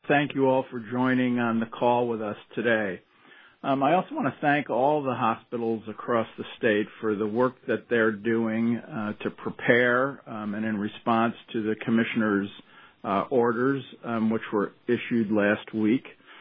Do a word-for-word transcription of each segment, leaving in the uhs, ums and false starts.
Thank you all for joining on the call with us today. Um, I also want to thank all the hospitals across the state for the work that they're doing uh, to prepare um, and in response to the Commissioner's uh, orders, um, which were issued last week.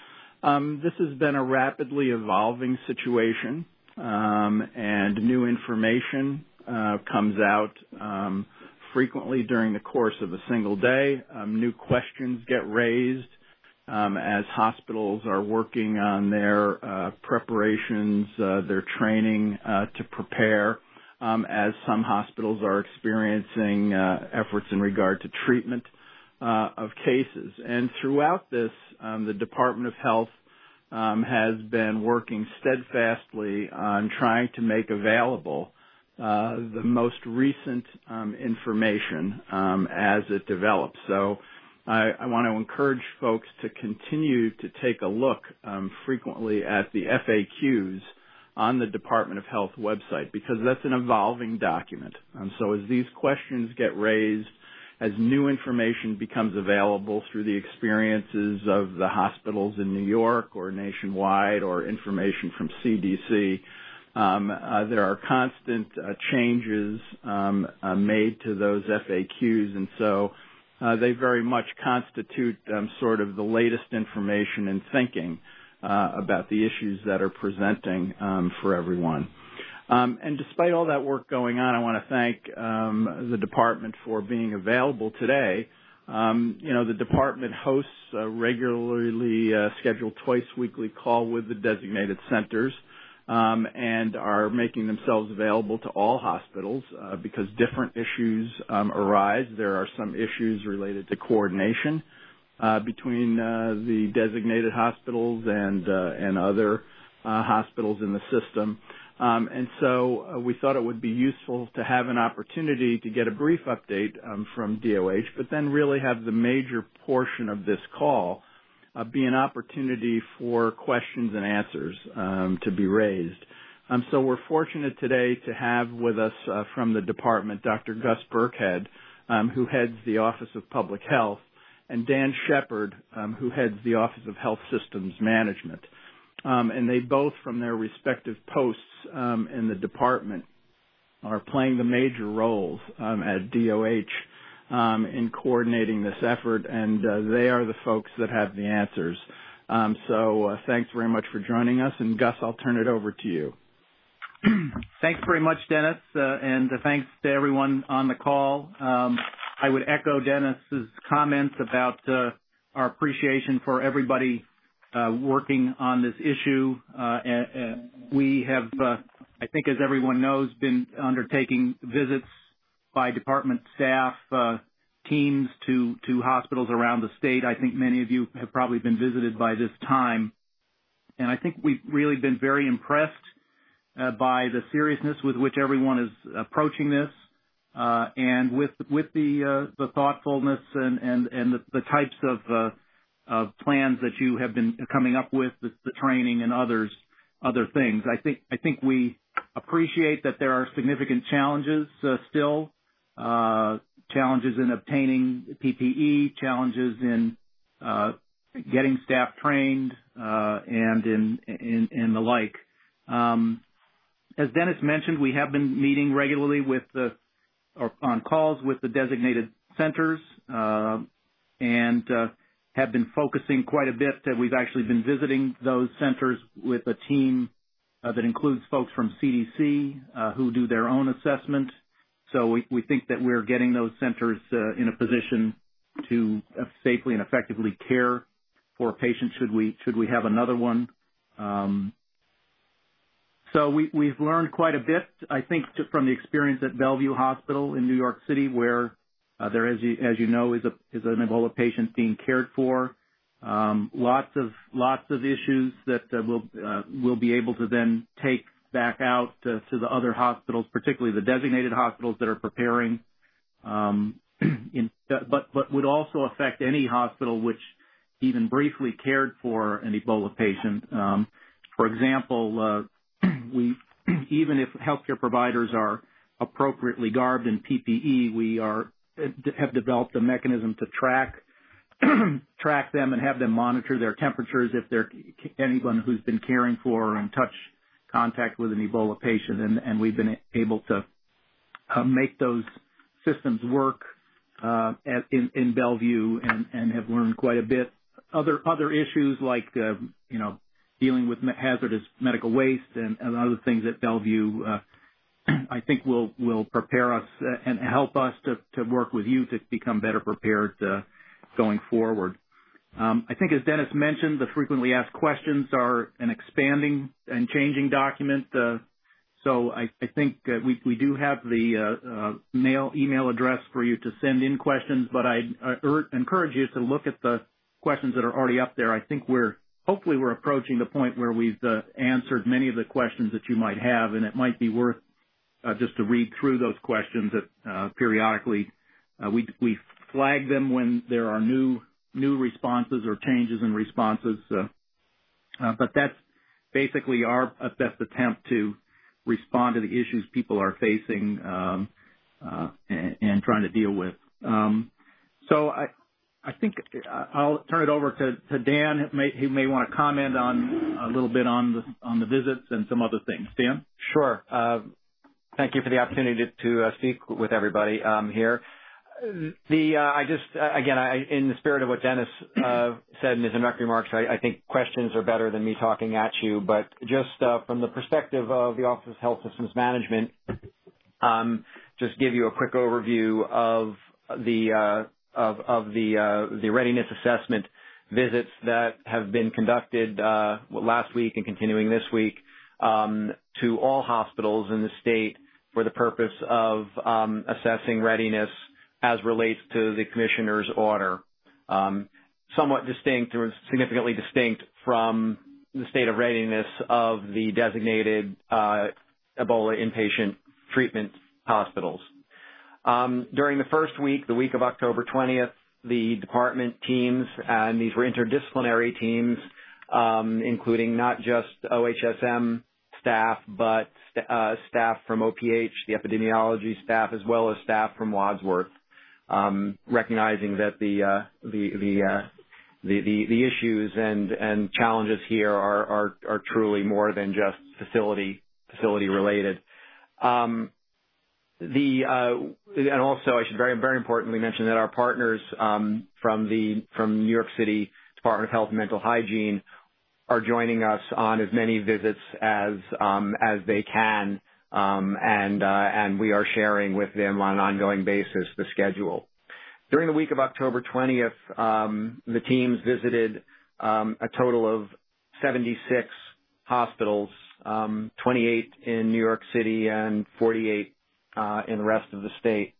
Um, this has been a rapidly evolving situation, um, and new information uh, comes out um, frequently during the course of a single day. Um, new questions get raised Um, as hospitals are working on their uh, preparations, uh, their training uh, to prepare, um, as some hospitals are experiencing uh, efforts in regard to treatment uh, of cases. And throughout this, um, the Department of Health um, has been working steadfastly on trying to make available uh, the most recent um, information um, as it develops. So I, I want to encourage folks to continue to take a look um, frequently at the F A Qs on the Department of Health website, because that's an evolving document. Um, so as these questions get raised, as new information becomes available through the experiences of the hospitals in New York or nationwide, or information from C D C, um, uh, there are constant uh, changes um, uh, made to those F A Qs, and so Uh, they very much constitute um, sort of the latest information and thinking uh, about the issues that are presenting um, for everyone. Um, and despite all that work going on, I want to thank um, the department for being available today. Um, you know, the department hosts a regularly uh, scheduled twice weekly call with the designated centers, Um, and are making themselves available to all hospitals uh, because different issues um, arise. There are some issues related to coordination uh, between uh, the designated hospitals and uh, and other uh, hospitals in the system. Um, and so uh, we thought it would be useful to have an opportunity to get a brief update um, from D O H, but then really have the major portion of this call Uh, be an opportunity for questions and answers um, to be raised. Um, so we're fortunate today to have with us uh, from the department Doctor Gus Burkhead, um, who heads the Office of Public Health, and Dan Shepard, um, who heads the Office of Health Systems Management. Um, and they both, from their respective posts um, in the department, are playing the major roles um, at D O H Um, in coordinating this effort, and uh, they are the folks that have the answers. Um, so uh, thanks very much for joining us, and Gus, I'll turn it over to you. Thanks very much, Dennis, uh, and uh, thanks to everyone on the call. Um, I would echo Dennis's comments about uh, our appreciation for everybody uh, working on this issue. Uh, and, and we have, uh, I think as everyone knows, been undertaking visits by department staff, uh, teams to, to hospitals around the state. I think many of you have probably been visited by this time. And I think we've really been very impressed uh, by the seriousness with which everyone is approaching this, uh, and with with the uh, the thoughtfulness and, and, and the, the types of, uh, of plans that you have been coming up with, the, the training and others, other things. I think I think we appreciate that there are significant challenges uh, still. Uh, challenges in obtaining P P E, challenges in uh, getting staff trained, uh, and in, in, in the like. Um, as Dennis mentioned, we have been meeting regularly with the, or on calls with the designated centers, uh, and uh, have been focusing quite a bit. Uh, we've actually been visiting those centers with a team uh, that includes folks from C D C uh, who do their own assessment. So we, we think that we're getting those centers uh, in a position to uh, safely and effectively care for a patient should we should we have another one. Um, so we, we've learned quite a bit, I think, to, from the experience at Bellevue Hospital in New York City, where uh, there, as you, as you know, is a is an Ebola patient being cared for. Um, lots of lots of issues that uh, we'll uh, we'll be able to then take back out to, to the other hospitals, particularly the designated hospitals that are preparing, um, in, but, but would also affect any hospital which even briefly cared for an Ebola patient. Um, for example, uh, we, even if healthcare providers are appropriately garbed in P P E, we are have developed a mechanism to track track them and have them monitor their temperatures if they're anyone who's been caring for or in touch contact with an Ebola patient, and, and we've been able to uh, make those systems work uh, at, in, in Bellevue, and, and have learned quite a bit. Other other issues like uh, you know dealing with hazardous medical waste and, and other things at Bellevue, uh, I think will will prepare us and help us to, to work with you to become better prepared uh, going forward. Um, I think, as Dennis mentioned, the frequently asked questions are an expanding and changing document. Uh, so I, I think uh, we, we do have the uh, uh, mail email address for you to send in questions, but I, I ur- encourage you to look at the questions that are already up there. I think we're hopefully we're approaching the point where we've uh, answered many of the questions that you might have, and it might be worth uh, just to read through those questions that, uh, periodically. Uh, we, we flag them when there are new new responses or changes in responses. Uh, uh, but that's basically our best attempt to respond to the issues people are facing um, uh, and, and trying to deal with. Um, so I, I think I'll turn it over to, to Dan, who may, who may want to comment on a little bit on the, on the visits and some other things. Dan? Sure. Uh, thank you for the opportunity to, to uh, speak with everybody um, here. The uh, I just uh, again I, in the spirit of what Dennis uh, said in his introductory remarks, I, I think questions are better than me talking at you. But just uh, from the perspective of the Office of Health Systems Management, um, just give you a quick overview of the uh, of, of the uh, the readiness assessment visits that have been conducted uh, last week and continuing this week um, to all hospitals in the state for the purpose of um, assessing readiness as relates to the commissioner's order, um, somewhat distinct or significantly distinct from the state of readiness of the designated uh, Ebola inpatient treatment hospitals. Um, during the first week, the week of October twentieth, the department teams, and these were interdisciplinary teams, um, including not just O H S M staff, but st- uh, staff from O P H, the epidemiology staff, as well as staff from Wadsworth. Um, recognizing that the uh, the the, uh, the the the issues and and challenges here are are, are truly more than just facility facility related. Um, the uh, and also I should very very importantly mention that our partners um, from the from New York City Department of Health and Mental Hygiene are joining us on as many visits as um, as they can. Um, and, uh, and we are sharing with them on an ongoing basis the schedule. During the week of October twentieth, um, the teams visited um, a total of seventy-six hospitals, um, twenty-eight in New York City and forty-eight uh, in the rest of the state.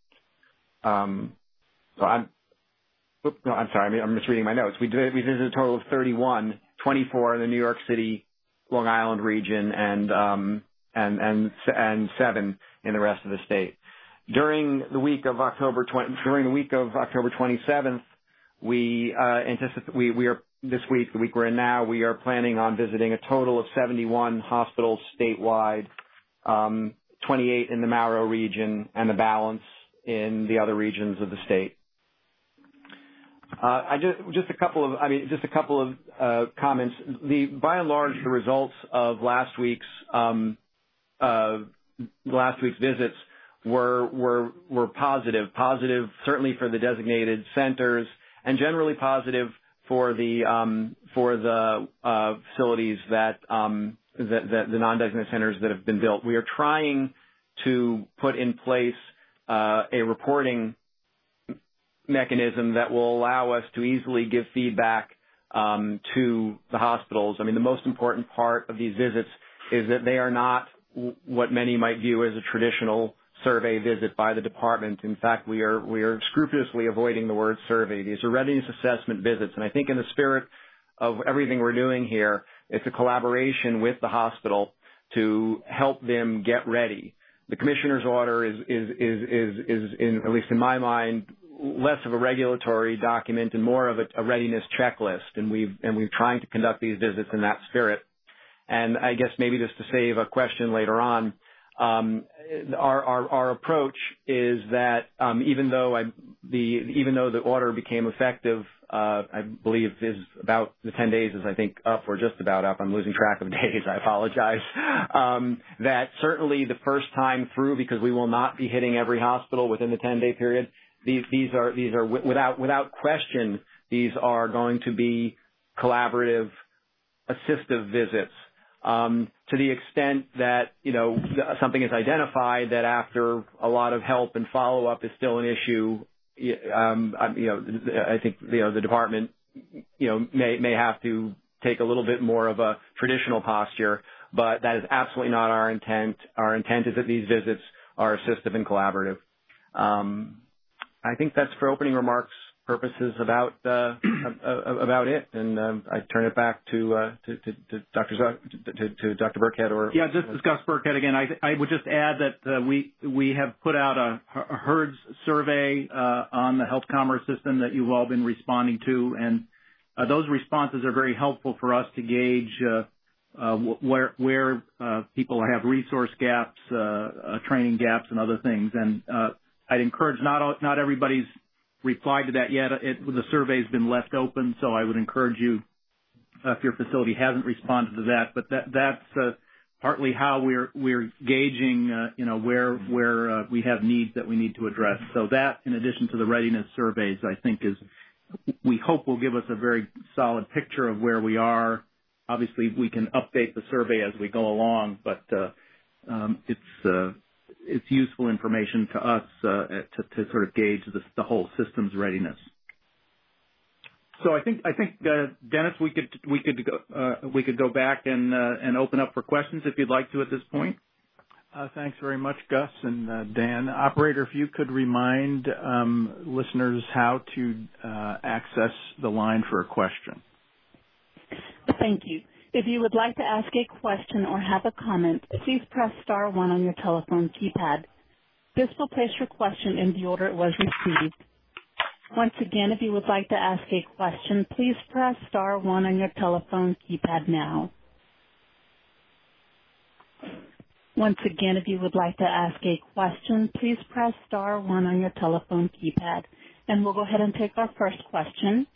Um, so I'm, oops, no, I'm sorry, I'm misreading my notes. We did, we visited a total of thirty-one, twenty-four in the New York City, Long Island region, and um, and and and seven in the rest of the state. During the week of October twenty, during the week of October twenty-seventh, we uh, anticipate we we are this week, the week we're in now, we are planning on visiting a total of seventy-one hospitals statewide, um, twenty-eight in the Mauro region, and the balance in the other regions of the state. Uh, I just, just a couple of, I mean, just a couple of uh, comments. The, by and large, the results of last week's, um, uh, last week's visits were, were, were positive. Positive, certainly for the designated centers, and generally positive for the, um, for the uh, facilities that, um, that, that the non-designated centers that have been built. We are trying to put in place uh, a reporting mechanism that will allow us to easily give feedback um, to the hospitals. I mean, the most important part of these visits is that they are not w- what many might view as a traditional survey visit by the department. In fact, we are we are scrupulously avoiding the word survey. These are readiness assessment visits, and I think in the spirit of everything we're doing here, it's a collaboration with the hospital to help them get ready. The commissioner's order is is is is, is in, at least in my mind, less of a regulatory document and more of a, a readiness checklist, and we've and we're trying to conduct these visits in that spirit. And I guess maybe just to save a question later on, um, our, our our approach is that um, even though I, the even though the order became effective uh, I believe is about the ten days is, I think, up or just about up. I'm losing track of days. I apologize. Um, that certainly the first time through, because we will not be hitting every hospital within the ten-day period, these, these are, these are without, without question, these are going to be collaborative, assistive visits. Um, to the extent that, you know, something is identified that after a lot of help and follow-up is still an issue, um, you know, I think, you know, the department, you know, may, may have to take a little bit more of a traditional posture, but that is absolutely not our intent. Our intent is that these visits are assistive and collaborative. Um, I think that's for opening remarks purposes about uh, about it, and um, I turn it back to uh, to, to, to Doctor Z- to, to Doctor Burkhead. Or yeah, just discuss Burkhead again. I, I would just add that uh, we we have put out a, a HERDS survey uh, on the health commerce system that you've all been responding to, and uh, those responses are very helpful for us to gauge uh, uh, where where uh, people have resource gaps, uh, uh, training gaps, and other things. And uh, I'd encourage not all, not everybody's replied to that yet. It, the survey's been left open, so I would encourage you, uh, if your facility hasn't responded to that. But that, that's uh, partly how we're we're gauging, uh, you know, where where uh, we have needs that we need to address. So that, in addition to the readiness surveys, I think is we hope will give us a very solid picture of where we are. Obviously, we can update the survey as we go along, but uh, um, it's uh, it's useful information to us uh, to, to sort of gauge the, the whole system's readiness. So I think I think uh, Dennis, we could we could go, uh, we could go back and uh, and open up for questions if you'd like to at this point. Uh, thanks very much, Gus and uh, Dan. Operator, if you could remind um, listeners how to uh, access the line for a question. Thank you. If you would like to ask a question or have a comment, please press star one on your telephone keypad. This will place your question in the order it was received. Once again, if you would like to ask a question, please press star one on your telephone keypad now. Once again, if you would like to ask a question, please press star one on your telephone keypad. And we'll go ahead and take our first question.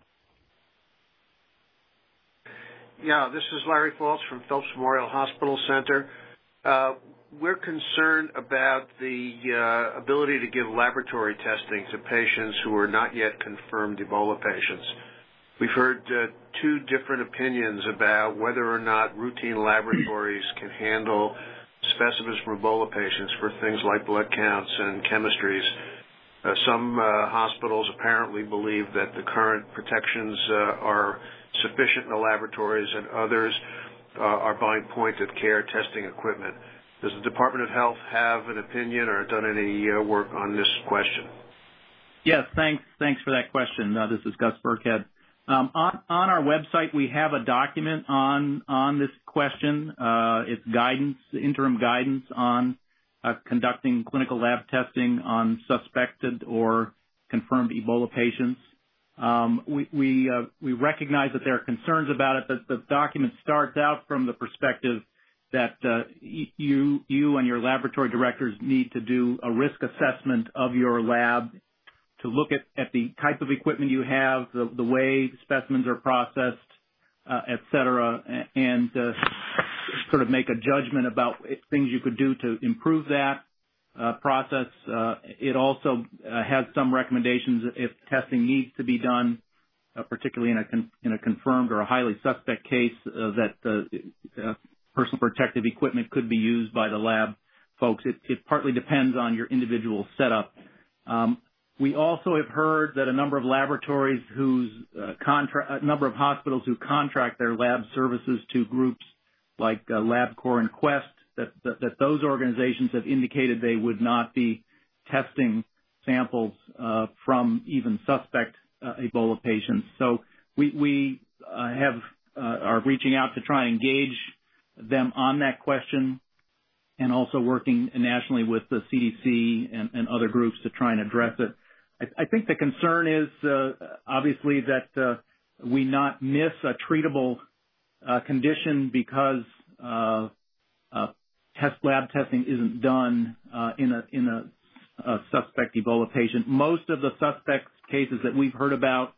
Yeah, this is Larry Faltz from Phelps Memorial Hospital Center. Uh, we're concerned about the uh, ability to give laboratory testing to patients who are not yet confirmed Ebola patients. We've heard uh, two different opinions about whether or not routine laboratories can handle specimens from Ebola patients for things like blood counts and chemistries. Uh, some uh, hospitals apparently believe that the current protections uh, are sufficient in the laboratories, and others uh, are buying point-of-care testing equipment. Does the Department of Health have an opinion or done any uh, work on this question? Yes, thanks. Thanks for that question. Uh, this is Gus Burkhead. Um, on, on our website, we have a document on on this question. Uh, it's guidance, interim guidance on uh, conducting clinical lab testing on suspected or confirmed Ebola patients. Um, we we, uh, we recognize that there are concerns about it, but the document starts out from the perspective that uh, you you and your laboratory directors need to do a risk assessment of your lab to look at, at the type of equipment you have, the, the way specimens are processed, uh, et cetera, and uh, sort of make a judgment about things you could do to improve that uh, process. Uh, it also uh, has some recommendations if testing needs to be done, uh, particularly in a, con- in a confirmed or a highly suspect case, uh, that uh, uh, personal protective equipment could be used by the lab folks. It, it partly depends on your individual setup. Um, We also have heard that a number of laboratories whose uh, contra- a number of hospitals who contract their lab services to groups like uh, LabCorp and Quest, that, that, that those organizations have indicated they would not be testing samples uh, from even suspect uh, Ebola patients. So we, we uh, have uh, are reaching out to try and engage them on that question, and also working nationally with the C D C and, and other groups to try and address it. I, I think the concern is uh, obviously that uh, we not miss a treatable uh, condition because uh, uh, test lab testing isn't done uh, in a in a, a suspect Ebola patient. Most of the suspect cases that we've heard about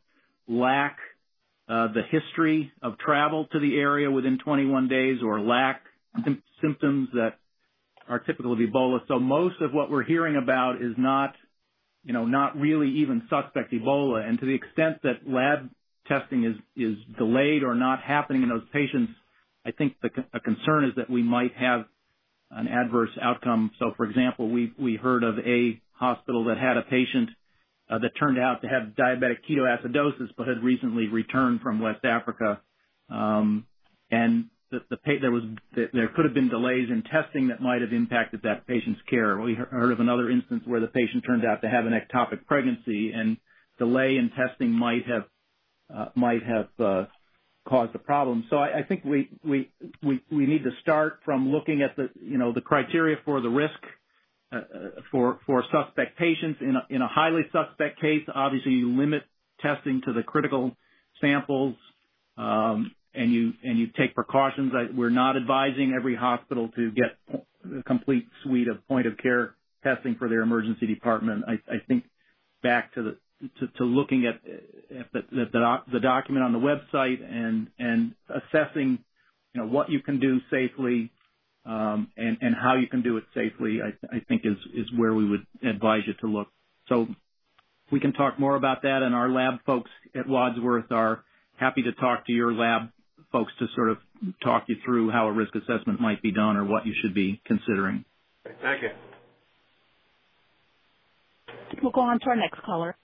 lack uh, the history of travel to the area within twenty-one days or lack sim- symptoms that are typical of Ebola. So most of what we're hearing about is not, you know, not really even suspect Ebola. And to the extent that lab testing is, is delayed or not happening in those patients, I think the, a concern is that we might have an adverse outcome. So, for example, we, we heard of a hospital that had a patient uh, that turned out to have diabetic ketoacidosis but had recently returned from West Africa. Um, and the, the, there, was, there could have been delays in testing that might have impacted that patient's care. We heard of another instance where the patient turned out to have an ectopic pregnancy, and delay in testing might have uh, might have uh, caused a problem. So I, I think we, we we we need to start from looking at the you know the criteria for the risk uh, for for suspect patients. In a, in a highly suspect case, obviously you limit testing to the critical samples. Um, and you and you take precautions. I, we're not advising every hospital to get a complete suite of point-of-care testing for their emergency department. I, I think back to the to, to looking at, at the, the, the, the document on the website and and assessing, you know, what you can do safely um, and and how you can do it safely. I, I think is is where we would advise you to look. So we can talk more about that, and our lab folks at Wadsworth are happy to talk to your lab folks to sort of talk you through how a risk assessment might be done or what you should be considering. Thank you. We'll go on to our next caller.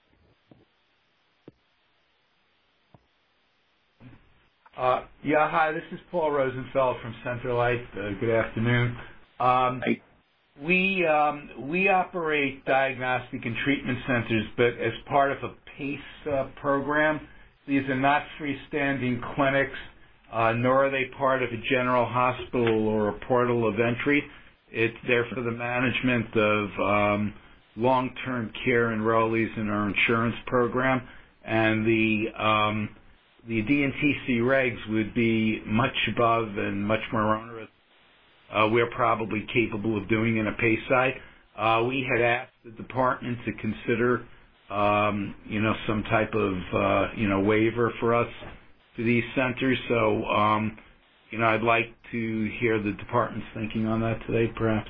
Uh, yeah, hi, this is Paul Rosenfeld from Centerlight. Uh, good afternoon. Um, Hi. we um, we operate diagnostic and treatment centers, but as part of a PACE uh, program. These are not freestanding clinics, uh, nor are they part of a general hospital or a portal of entry. It's there for the management of um, long-term care enrollees in our insurance program, and the um, the D and T C regs would be much above and much more onerous. Uh, we're probably capable of doing in a PACE site. Uh, we had asked the department to consider Um, you know, some type of, uh, you know, waiver for us for these centers. So, um, you know, I'd like to hear the department's thinking on that today, perhaps.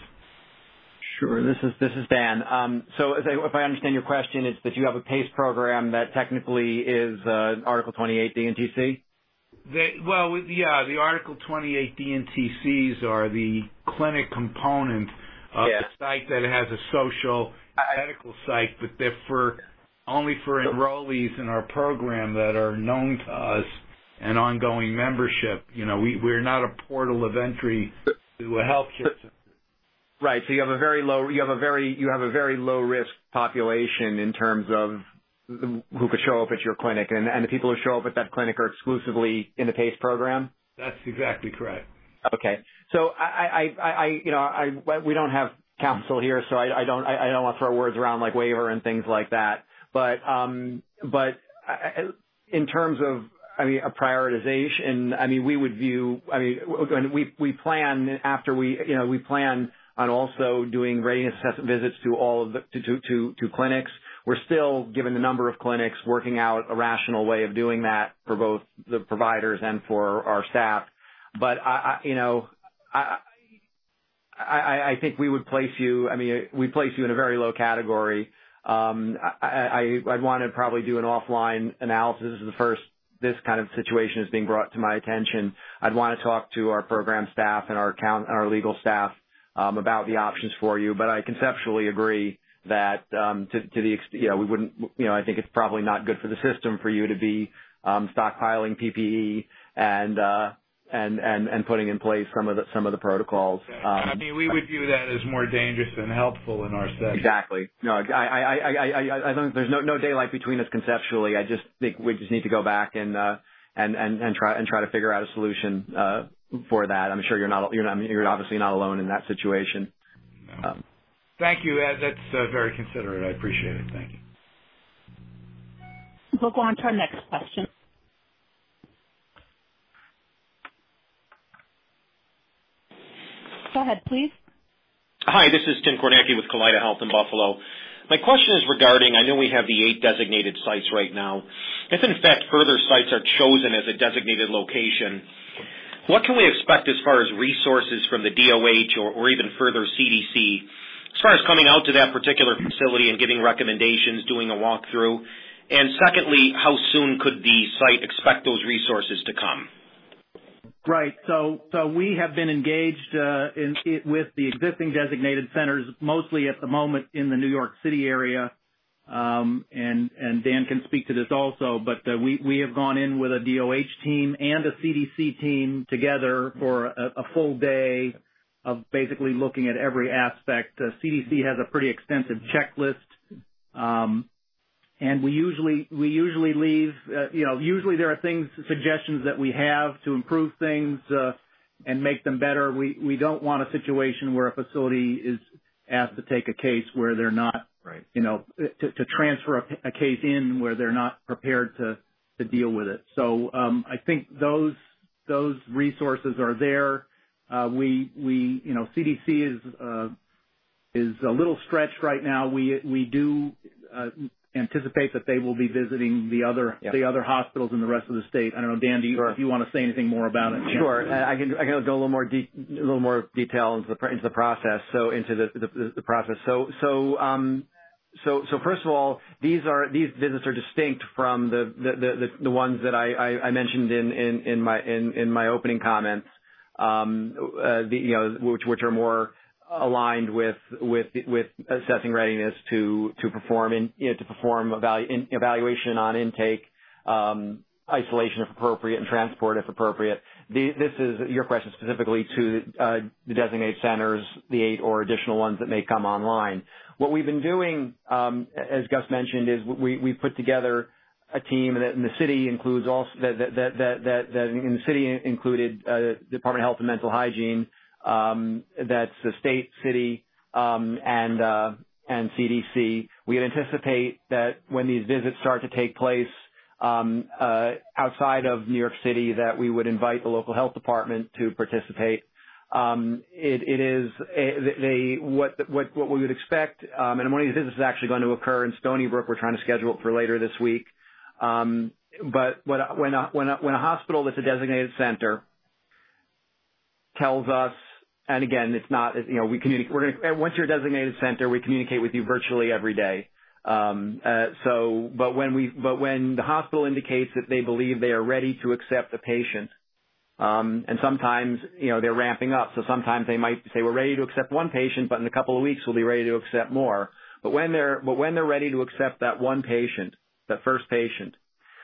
Sure. This is this is Dan. Um, so, as I, if I understand your question, it's that you have a PACE program that technically is uh, Article twenty-eight D and T C. They, well, yeah, the Article twenty-eight D and T Cs are the clinic component of Yeah. the site that has a social medical site, but they're for only for enrollees in our program that are known to us and ongoing membership. You know, we, we're not a portal of entry to a healthcare center. Right. So you have a very low you have a very you have a very low risk population in terms of who could show up at your clinic, and, and the people who show up at that clinic are exclusively in the PACE program. That's exactly correct. Okay. So I, I, I, you know, I, we don't have counsel here, so I, I don't, I, I don't want to throw words around like waiver and things like that. But, um, but I, in terms of, I mean, a prioritization, I mean, we would view, I mean, when we, we plan after we, you know, we plan on also doing readiness assessment visits to all of the, to, to, to, to clinics. We're still, given the number of clinics, working out a rational way of doing that for both the providers and for our staff. But I, I you know, I, I, I think we would place you. I mean, we place you in a very low category. Um, I, I, I'd want to probably do an offline analysis. This is the first this kind of situation is being brought to my attention. I'd want to talk to our program staff and our account, our legal staff um, about the options for you. But I conceptually agree that um, to, to the you know we wouldn't you know I think it's probably not good for the system for you to be um, stockpiling P P E and. Uh, And, and, and putting in place some of the some of the protocols. Um, I mean, we would view that as more dangerous than helpful in our setting. Exactly. No, I I I I, I don't. There's no no daylight between us conceptually. I just think we just need to go back and uh, and, and and try and try to figure out a solution uh, for that. I'm sure you're not you're not you're obviously not alone in that situation. No. Um, Thank you. That's uh, very considerate. I appreciate it. Thank you. We'll go on to our next question. Go ahead, please. Hi, this is Tim Kornacki with Kaleida Health in Buffalo. My question is regarding, I know we have the eight designated sites right now. if in fact further sites are chosen as a designated location, what can we expect as far as resources from the D O H or, or even further C D C as far as coming out to that particular facility and giving recommendations, doing a walkthrough? And secondly, how soon could the site expect those resources to come? Right. So, so we have been engaged uh, in, it, with the existing designated centers, mostly at the moment in the New York City area, um, and and Dan can speak to this also. But uh, we we have gone in with a D O H team and a C D C team together for a, a full day of basically looking at every aspect. Uh, C D C has a pretty extensive checklist. Um, And we usually we usually leave, uh, you know, usually there are things, suggestions that we have to improve things uh, and make them better. We we don't want a situation where a facility is asked to take a case where they're not, right. you know, to, to transfer a, a case in where they're not prepared to to deal with it. So um, I think those those resources are there. Uh, we we you know C D C is uh, is a little stretched right now. We we do. Uh, anticipate that they will be visiting the other yep. the other hospitals in the rest of the state. I don't know, Dan, do you, sure. if you want to say anything more about it? Sure, uh, I can I can go a little more de- a little more detail into the into the process. So into the the, the process. So so um so so first of all, these are these visits are distinct from the the the, the ones that I, I, I mentioned in, in, in my in, in my opening comments. Um, uh, the, you know, which which are more aligned with with with assessing readiness to to perform in you know, to perform evalu- in, evaluation on intake, um, isolation if appropriate, and transport if appropriate. The, this is your question specifically to uh, the designated centers, the eight or additional ones that may come online. What we've been doing, um, as Gus mentioned, is we we put together a team that in the city includes also that that that that, that, that in the city included uh, Department of Health and Mental Hygiene. Um, that's the state, city, um, and uh, and C D C. We anticipate that when these visits start to take place um, uh, outside of New York City, that we would invite the local health department to participate. Um, it, it is a, they what what what we would expect, um, and one of these visits is actually going to occur in Stony Brook. We're trying to schedule it for later this week. Um, but what, when a, when a, when a hospital that's a designated center tells us. And again, it's not, you know, we communicate, we're going to, once you're a designated center, we communicate with you virtually every day. Um, uh, so, but when we, but when the hospital indicates that they believe they are ready to accept a patient, um, and sometimes, you know, they're ramping up. So sometimes they might say, we're ready to accept one patient, but in a couple of weeks we'll be ready to accept more. But when they're, but when they're ready to accept that one patient, that first patient,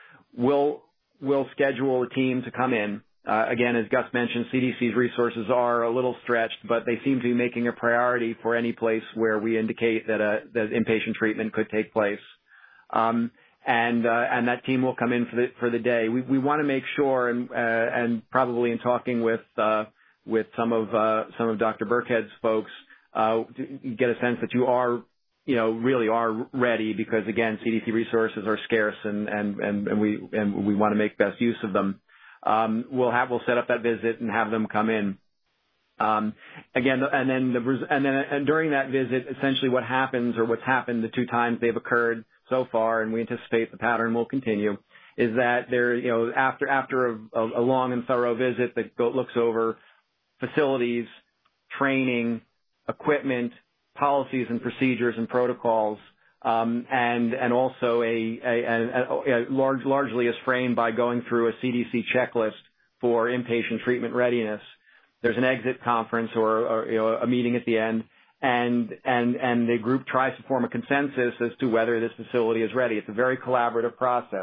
we'll, we'll schedule a team to come in. Uh, again, as Gus mentioned, C D C's resources are a little stretched, but they seem to be making a priority for any place where we indicate that, a, that inpatient treatment could take place. Um, and uh, and that team will come in for the for the day. We we want to make sure, and uh, and probably in talking with uh, with some of uh, some of Doctor Burkhead's folks, uh, to get a sense that you are, you know, really are ready, because again, C D C resources are scarce, and and and, and we and we want to make best use of them. Um, we'll have, we'll set up that visit and have them come in. Um, again, and then the, and then and during that visit, essentially what happens, or what's happened the two times they've occurred so far, and we anticipate the pattern will continue, is that there, you know, after, after a, a long and thorough visit that go, looks over facilities, training, equipment, policies and procedures and protocols, Um, and, and also a, a, a, a large, largely is framed by going through a C D C checklist for inpatient treatment readiness. There's an exit conference or, or you know, a meeting at the end, and, and, and the group tries to form a consensus as to whether this facility is ready. It's a very collaborative process.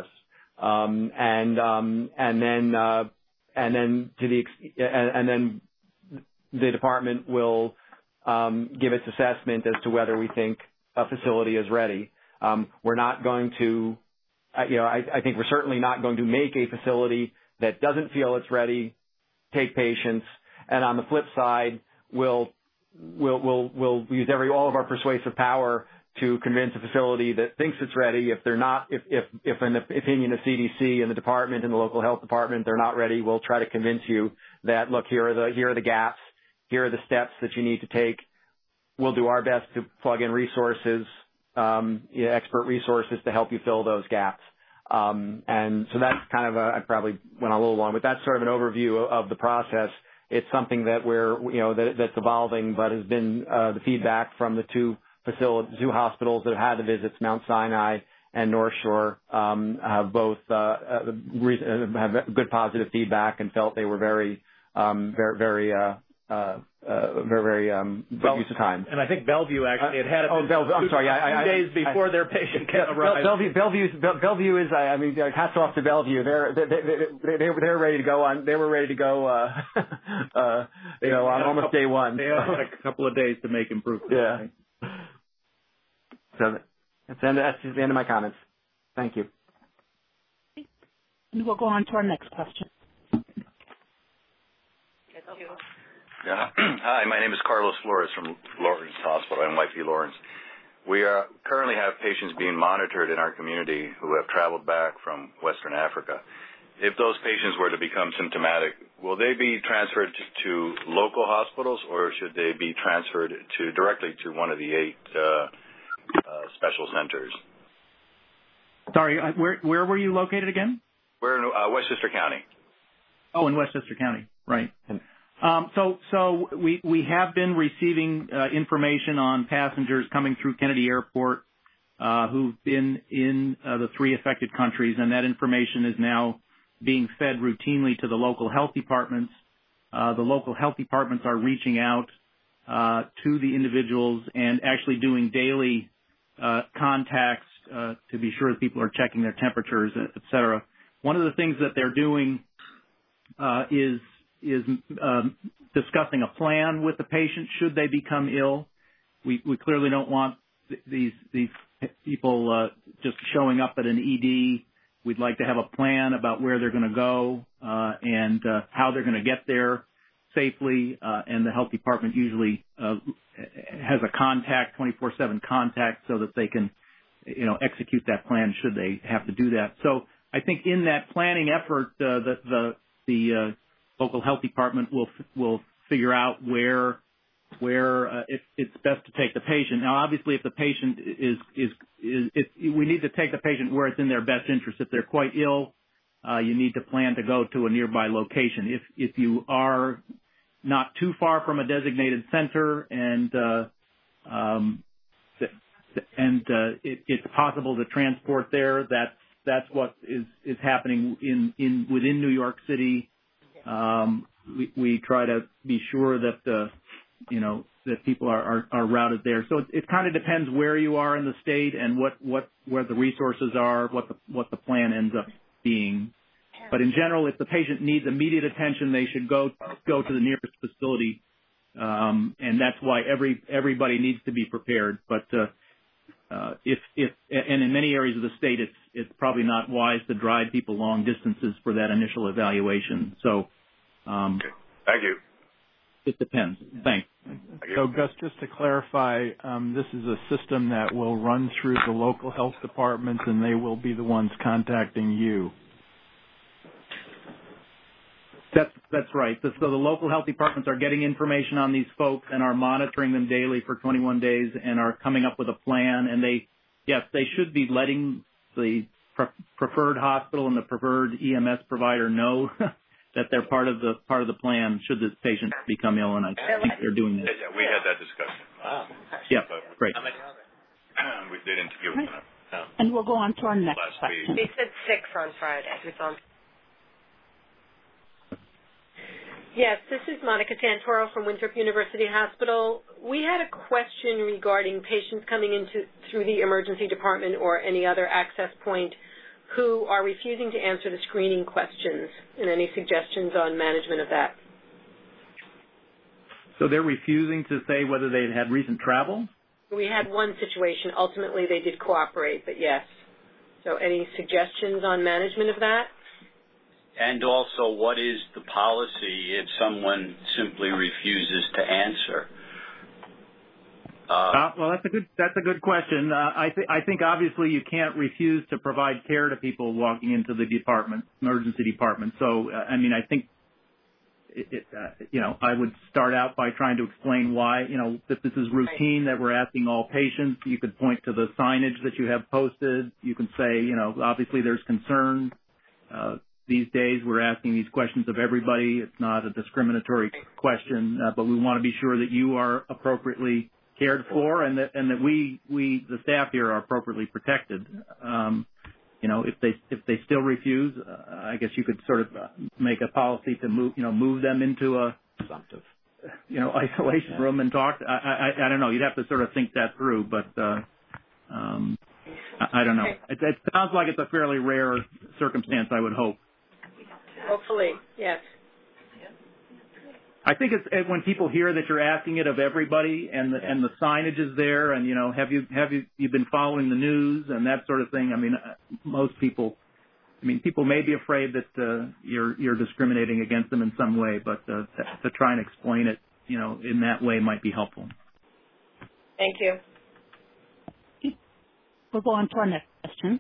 Um, and, um, and then, uh, and then to the, and, and then the department will, um, give its assessment as to whether we think a facility is ready. Um, we're not going to, uh, you know, I, I think we're certainly not going to make a facility that doesn't feel it's ready take patients. And on the flip side, we'll, we'll, we'll, we'll use every, all of our persuasive power to convince a facility that thinks it's ready. If they're not, if, if, if in the opinion of C D C and the department and the local health department, they're not ready, we'll try to convince you that, look, here are the, here are the gaps. Here are the steps that you need to take. We'll do our best to plug in resources, um, you know, expert resources to help you fill those gaps. Um, and so that's kind of a, I probably went a little long, but that's sort of an overview of, of the process. It's something that we're, you know, that, that's evolving, but has been uh, the feedback from the two facilities, two hospitals that have had the visits, Mount Sinai and North Shore, um, have both uh, uh, have good positive feedback and felt they were very, um, very, very, uh, uh, uh, very, very um, good use of time. And I think Bellevue actually had had it. Uh, oh, Bellevue. I'm sorry. A few I, I, days before I, their patient yeah, arrived. Bellevue, Bellevue, Bellevue is. I mean, hats off to Bellevue. They're they they they they're ready to go on. They were ready to go. Uh, uh, you know, on almost day one. They had a couple of days to make improvements. Yeah. So that's the end. That's the end of my comments. Thank you. And we'll go on to our next question. Yeah. Hi, my name is Carlos Flores from Lawrence Hospital, N Y P Lawrence. We are, currently have patients being monitored in our community who have traveled back from Western Africa. If those patients were to become symptomatic, will they be transferred to, to local hospitals, or should they be transferred to directly to one of the eight uh, uh, special centers? Sorry, where where were you located again? We're in uh, Westchester County. Oh, in Westchester County, right. Um, so, so we, we have been receiving uh, information on passengers coming through Kennedy Airport uh, who've been in uh, the three affected countries, and that information is now being fed routinely to the local health departments. Uh, the local health departments are reaching out uh, to the individuals and actually doing daily uh, contacts uh, to be sure that people are checking their temperatures, et cetera. One of the things that they're doing uh, is is um, discussing a plan with the patient should they become ill. We, we clearly don't want th- these these people uh, just showing up at an E D. We'd like to have a plan about where they're going to go uh, and uh, how they're going to get there safely. Uh, and the health department usually uh, has a contact, twenty-four seven contact, so that they can, you know, execute that plan should they have to do that. So I think in that planning effort, uh, the the the uh, local health department will will figure out where where uh, it, it's best to take the patient. Now, obviously, if the patient is is is it, we need to take the patient where it's in their best interest. If they're quite ill, uh, you need to plan to go to a nearby location. If if you are not too far from a designated center and uh, um, and uh, it, it's possible to transport there, that's that's what is is happening in in within New York City. Um, we, we try to be sure that, uh, you know, that people are, are, are routed there. So it, it kind of depends where you are in the state and what, what, where the resources are, what the, what the plan ends up being. But in general, if the patient needs immediate attention, they should go, go to the nearest facility. Um, and that's why every, everybody needs to be prepared. But, uh, uh, if, if, and in many areas of the state, it's, it's probably not wise to drive people long distances for that initial evaluation. So, Um, okay. Thank you. It depends. Thanks. Thank you. So, Gus, just to clarify, um, this is a system that will run through the local health departments, and they will be the ones contacting you. That's that's right. So, so the local health departments are getting information on these folks and are monitoring them daily for twenty-one days and are coming up with a plan. And they, yes, they should be letting the pre- preferred hospital and the preferred E M S provider know that they're part of the part of the plan should this patient become ill, and I think they're doing that. Yeah, we had that discussion. Wow. Yeah, great. We didn't give Right. enough. No. And we'll go on to our next Last question. week. They said six on Friday. It's on. Yes, this is Monica Santoro from Winthrop University Hospital. We had a question regarding patients coming into through the emergency department or any other access point who are refusing to answer the screening questions, and any suggestions on management of that. So they're refusing to say whether they've had recent travel? We had one situation. Ultimately, they did cooperate, but yes. So any suggestions on management of that? And also, what is the policy if someone simply refuses to answer? Uh, uh, well, that's a good that's a good question. Uh, I, th- I think obviously you can't refuse to provide care to people walking into the department, emergency department. So, uh, I mean, I think it, it, uh, you know, I would start out by trying to explain why, you know, that this is routine, that we're asking all patients. You could point to the signage that you have posted. You can say, you know, obviously there's concern. Uh, these days we're asking these questions of everybody. It's not a discriminatory question, uh, but we want to be sure that you are appropriately cared for and that, and that we, we, the staff here are appropriately protected. Um, You know, if they if they still refuse, uh, I guess you could sort of uh, make a policy to move, you know, move them into a Assumptive. you know, isolation yeah. room and talk. I, I I don't know. You'd have to sort of think that through, but uh, um, I, I don't know. It, it sounds like it's a fairly rare circumstance. I would hope. Hopefully, yes. I think it's it, when people hear that you're asking it of everybody, and the, and the signage is there, and you know, have you have you you've been following the news and that sort of thing. I mean, uh, most people, I mean, people may be afraid that uh, you're you're discriminating against them in some way, but uh, to, to try and explain it, you know, in that way might be helpful. Thank you. We'll go on to our next question.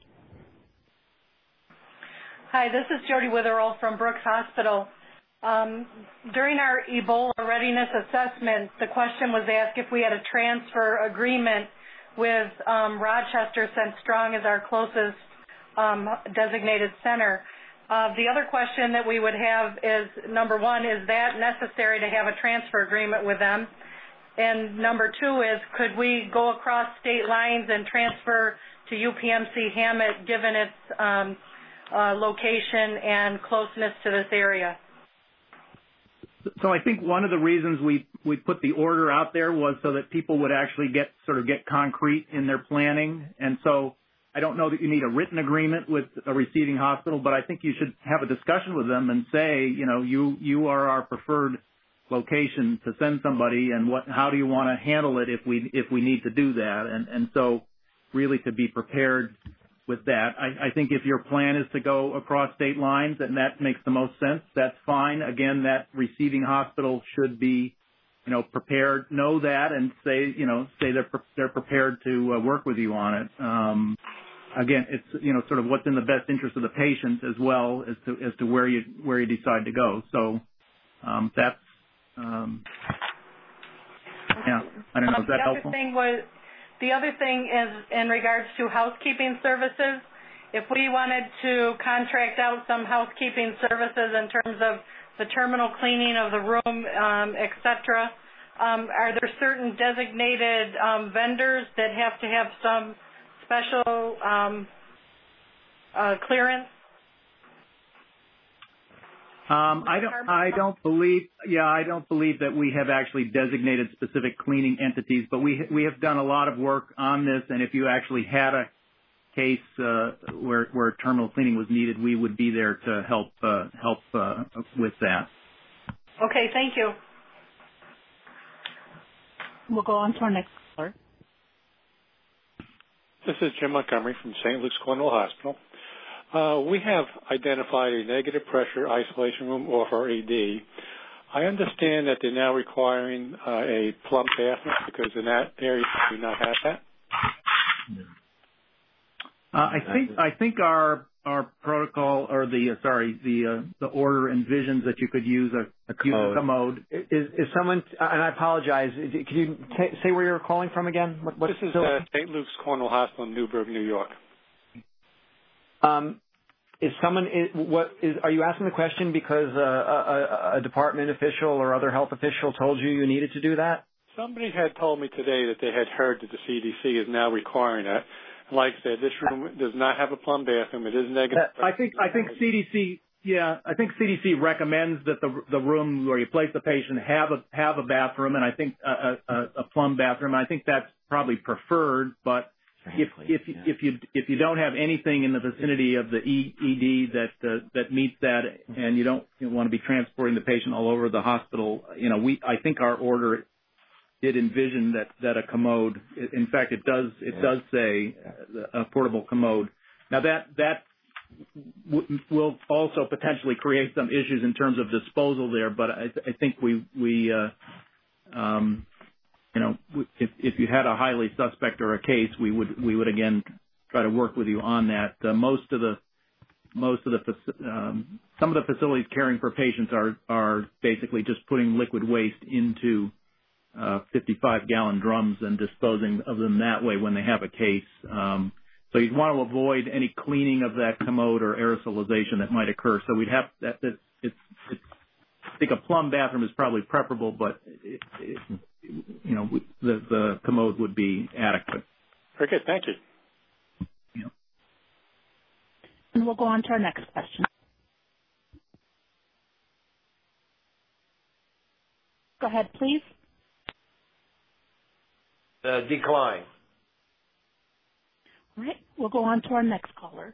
Hi, this is Jody Witherall from Brooks Hospital. Um, during our Ebola readiness assessment, the question was asked if we had a transfer agreement with um, Rochester, since Strong is our closest um, designated center. Uh, the other question that we would have is, number one, is that necessary to have a transfer agreement with them? And number two is, could we go across state lines and transfer to U P M C Hammett, given its um, uh, location and closeness to this area? So I think one of the reasons we, we put the order out there was so that people would actually get sort of get concrete in their planning. And so I don't know that you need a written agreement with a receiving hospital, but I think you should have a discussion with them and say, you know, you, you are our preferred location to send somebody, and what, how do you want to handle it if we, if we need to do that? And, and so really to be prepared with that. I, I think if your plan is to go across state lines and that makes the most sense, that's fine. Again, that receiving hospital should be, you know, prepared, know that, and say, you know, say they're, pre- they're prepared to uh, work with you on it. Um, again, it's, you know, sort of what's in the best interest of the patient as well as to, as to where you, where you decide to go. So, um, that's, um, yeah, I don't know, is that helpful? The other thing was, The other thing is in regards to housekeeping services. If we wanted to contract out some housekeeping services in terms of the terminal cleaning of the room, um, et cetera, um, are there certain designated um, vendors that have to have some special um, uh, clearance? Um, I don't. I don't believe. Yeah, I don't believe that we have actually designated specific cleaning entities, but we we have done a lot of work on this. And if you actually had a case uh, where where terminal cleaning was needed, we would be there to help uh, help uh, with that. Okay. Thank you. We'll go on to our next caller. This is Jim Montgomery from Saint Luke's Cornwall Hospital. Uh, we have identified a negative pressure isolation room off our E D. I understand that they're now requiring uh, a plumb bathroom because in that area we do not have that. Uh, I think I think our our protocol or the uh, sorry the uh, the order envisions that you could use a, a commode. commode. Is, is someone? And I apologize. Could you t- say where you're calling from again? What, what's this is uh, Saint Luke's Cornwall Hospital in Newburgh, New York. Um, is someone, is, what is, are you asking the question because uh, a, a department official or other health official told you you needed to do that? Somebody had told me today that they had heard that the C D C is now requiring that. Like I said, this room does not have a plumb bathroom. It is negative. I think, I think C D C, yeah, I think C D C recommends that the the room where you place the patient have a have a bathroom, and I think a, a, a plumb bathroom. And I think that's probably preferred, but If if yeah. if you if you don't have anything in the vicinity of the E D that uh, that meets that, and you don't you want to be transporting the patient all over the hospital, you know, we I think our order did envision that that a commode. In fact, it does it yeah. does say a portable commode. Now that that w- will also potentially create some issues in terms of disposal there, but I, I think we we. Uh, um, You know, if, if you had a highly suspect or a case, we would we would again try to work with you on that. Uh, most of the most of the um, some of the facilities caring for patients are are basically just putting liquid waste into uh, fifty-five gallon drums and disposing of them that way when they have a case. Um, so you'd want to avoid any cleaning of that commode or aerosolization that might occur. So we'd have that. It's, it's, it's I think a plumb bathroom is probably preferable, but it, it, you know the the commode would be adequate. Very good. Thank you. Yeah. And we'll go on to our next question. Go ahead, please. Uh, decline. All right. We'll go on to our next caller.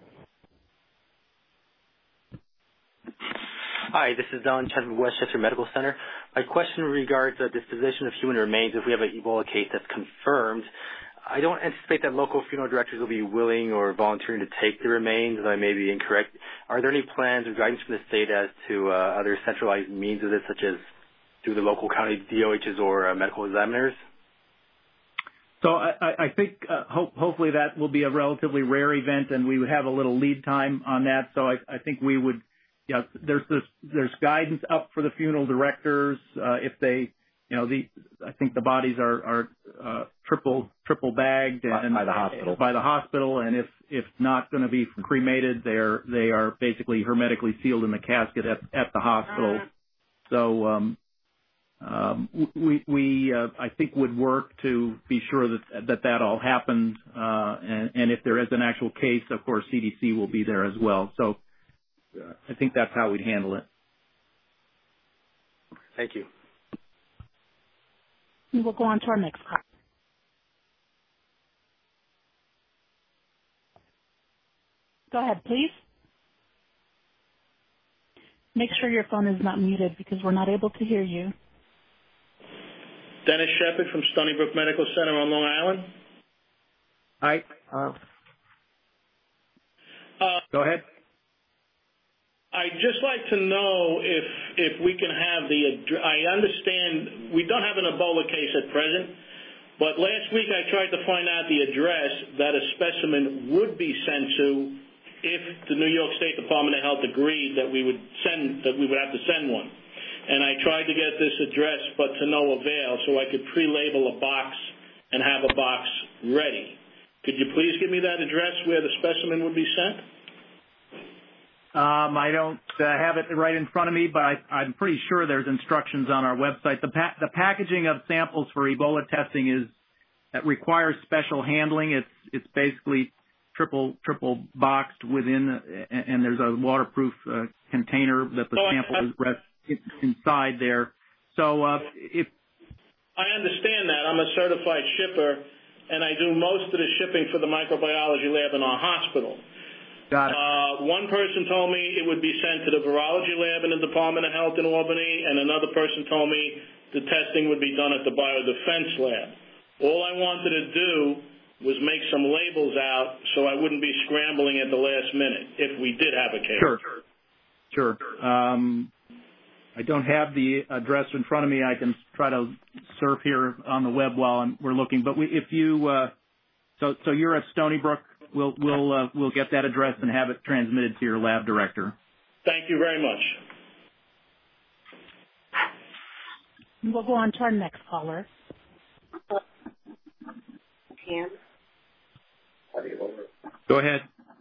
Hi, this is Don Chen from Westchester Medical Center. My question regards the disposition of human remains if we have an Ebola case that's confirmed. I don't anticipate that local funeral directors will be willing or volunteering to take the remains, though I may be incorrect. Are there any plans or guidance from the state as to uh, other centralized means of this, such as through the local county D O Hs or uh, medical examiners? So I, I think uh, ho- hopefully that will be a relatively rare event, and we would have a little lead time on that. So I, I think we would, yeah, there's this, there's guidance up for the funeral directors uh, if they, you know, the I think the bodies are are uh, triple triple bagged and by the hospital. By the hospital, and if if not going to be cremated, they're they are basically hermetically sealed in the casket at at the hospital. So. Um, Um, we, we uh, I think, would work to be sure that that, that all happened, uh, and, and if there is an actual case, of course, C D C will be there as well. So uh, I think that's how we'd handle it. Thank you. And we'll go on to our next call. Go ahead, please. Make sure your phone is not muted because we're not able to hear you. Dennis Shepard from Stony Brook Medical Center on Long Island. Hi. Uh, uh, Go ahead. I'd just like to know if if we can have the – I understand we don't have an Ebola case at present, but last week I tried to find out the address that a specimen would be sent to if the New York State Department of Health agreed that we would send – that we would have to send one. And I tried to get this address, but to no avail, so I could pre-label a box and have a box ready. Could you please give me that address where the specimen would be sent? Um, I don't uh, have it right in front of me, but I, I'm pretty sure there's instructions on our website. The, pa- the packaging of samples for Ebola testing is that requires special handling. It's it's basically triple triple boxed within, and, and there's a waterproof uh, container that the so sample I, is rest inside there. So uh, if I understand that. I'm a certified shipper, and I do most of the shipping for the microbiology lab in our hospital. Got it. Uh, one person told me it would be sent to the virology lab in the Department of Health in Albany, and another person told me the testing would be done at the biodefense lab. All I wanted to do was make some labels out so I wouldn't be scrambling at the last minute if we did have a case. Sure. Sure. Um, I don't have the address in front of me. I can try to surf here on the web while I'm, we're looking. But we, if you, uh, so so you're at Stony Brook, we'll we'll uh, we'll get that address and have it transmitted to your lab director. Thank you very much. We'll go on to our next caller. Pam. Go ahead.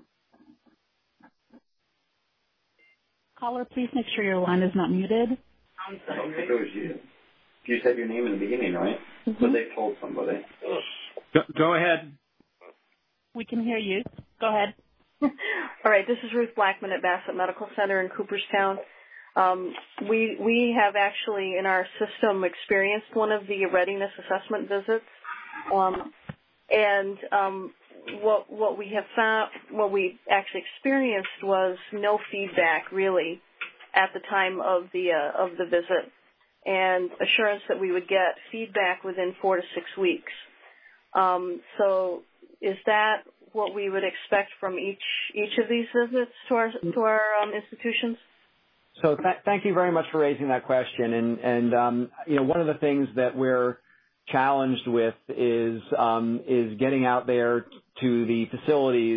Caller, please make sure your line is not muted. I'm sorry. If it was you. You said your name in the beginning, right? Mm-hmm. So they told somebody. Go, go ahead. We can hear you. Go ahead. All right, this is Ruth Blackman at Bassett Medical Center in Cooperstown. Um, we we have actually in our system experienced one of the readiness assessment visits, um, and um, what what we have found, what we actually experienced was no feedback really at the time of the uh, of the visit, and assurance that we would get feedback within four to six weeks. Um, so, is that what we would expect from each each of these visits to our to our um, institutions? So th- thank you very much for raising that question. And, and um, you know, one of the things that we're challenged with is um, is getting out there to the facilities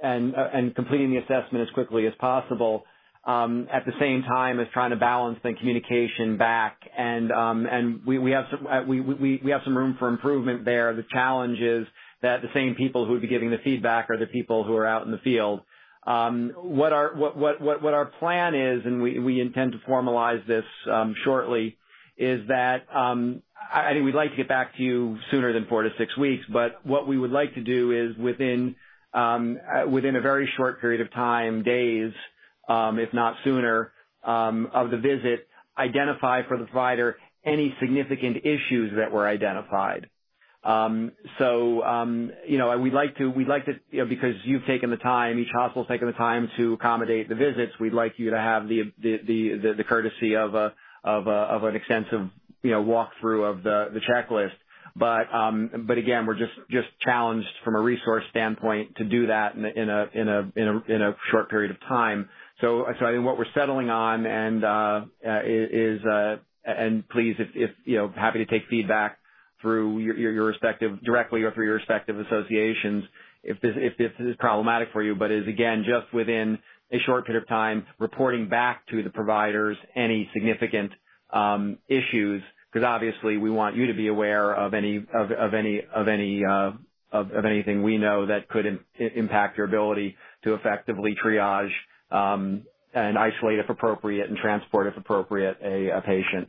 and uh, and completing the assessment as quickly as possible. Um, at the same time as trying to balance the communication back, and um, and we, we have some uh, we, we we have some room for improvement there. The challenge is that the same people who would be giving the feedback are the people who are out in the field. Um, what our what, what what what our plan is, and we we intend to formalize this um, shortly, is that um, I, I think we'd like to get back to you sooner than four to six weeks. But what we would like to do is within um, uh, within a very short period of time, days. Um, if not sooner, um, of the visit, identify for the provider any significant issues that were identified. Um, so, um, you know, we'd like to, we'd like to, you know, because you've taken the time, each hospital's taken the time to accommodate the visits, we'd like you to have the, the, the, the, the courtesy of a, of a, of an extensive, you know, walkthrough of the, the checklist. But, um, but again, we're just, just challenged from a resource standpoint to do that in a, in a, in a, in a, in a short period of time. So, so I think what we're settling on and, uh, uh is, uh, and please, if, if, you know, happy to take feedback through your, your, your respective, directly or through your respective associations if this, if this is problematic for you, but is again, just within a short period of time, reporting back to the providers any significant, um, issues. Because obviously we want you to be aware of any of, of any of any uh, of, of anything we know that could im- impact your ability to effectively triage um, and isolate if appropriate and transport if appropriate a, a patient.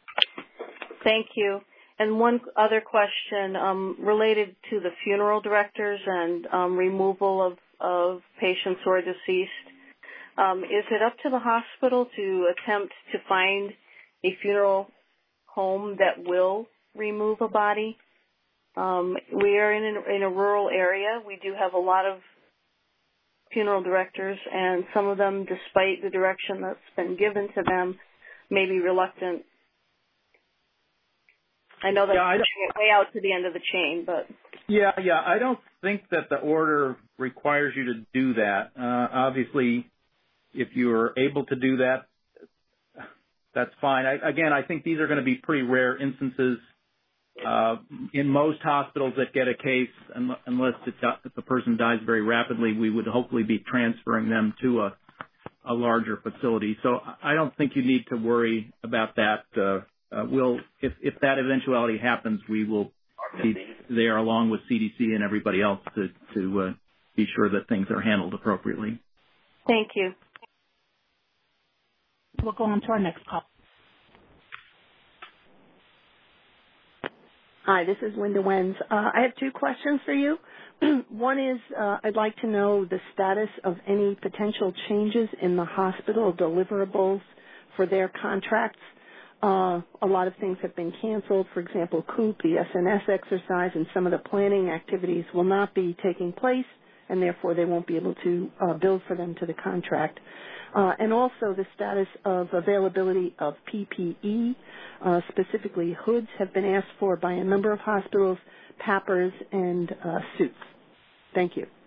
Thank you. And one other question um, related to the funeral directors and um, removal of, of patients who are deceased. Um, is it up to the hospital to attempt to find a funeral home that will remove a body? Um, we are in, an, in a rural area. We do have a lot of funeral directors, and some of them, despite the direction that's been given to them, may be reluctant. I know that's yeah, I pushing it way out to the end of the chain, but... Yeah, yeah, I don't think that the order requires you to do that. Uh, obviously, if you are able to do that, that's fine. I, again, I think these are going to be pretty rare instances. Uh, in most hospitals that get a case, unless it, if the person dies very rapidly, we would hopefully be transferring them to a, a larger facility. So I don't think you need to worry about that. Uh, uh, we'll, if, if that eventuality happens, we will be there along with C D C and everybody else to, to uh, be sure that things are handled appropriately. Thank you. We'll go on to our next call. Hi, this is Linda Wenz. Uh, I have two questions for you. One is uh, I'd like to know the status of any potential changes in the hospital deliverables for their contracts. Uh, a lot of things have been canceled. For example, COOP, the S N S exercise, and some of the planning activities will not be taking place, and therefore they won't be able to uh, bill for them to the contract. Uh, and also the status of availability of P P E, uh, specifically hoods have been asked for by a number of hospitals, PAPRs, and uh, suits. Thank you.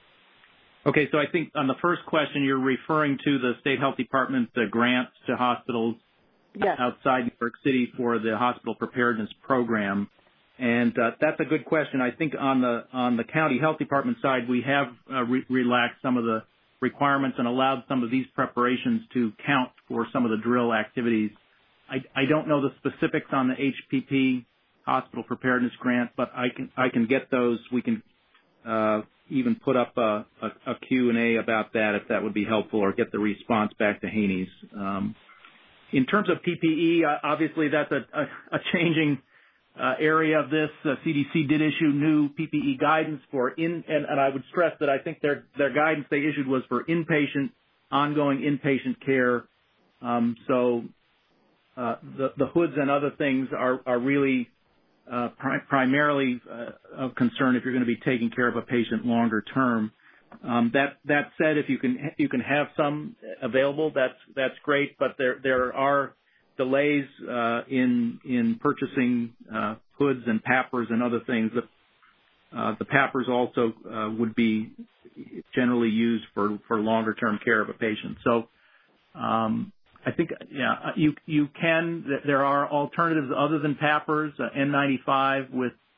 Okay, so I think on the first question, you're referring to the State Health Department uh, grants to hospitals yes. outside New York City for the hospital preparedness program. And uh, that's a good question. I think on the on the county health department side, we have uh, re- relaxed some of the requirements and allowed some of these preparations to count for some of the drill activities. I, I don't know the specifics on the H P P hospital preparedness grant, but I can I can get those. We can uh, even put up a, a, a Q and A about that if that would be helpful, or get the response back to Haney's. Um, in terms of P P E, obviously that's a, a, a changing Uh, area of this. uh, C D C did issue new P P E guidance for in, and, and I would stress that I think their their guidance they issued was for inpatient, ongoing inpatient care. Um, so uh, the the hoods and other things are are really uh, pri- primarily uh, of concern if you're going to be taking care of a patient longer term. Um, that that said, if you can you can have some available, that's that's great. But there there are delays uh, in in purchasing uh, hoods and PAPRs and other things. That, uh, the PAPRs also uh, would be generally used for, for longer term care of a patient. So um, I think yeah you you can there are alternatives other than PAPRs. Uh, N ninety-five with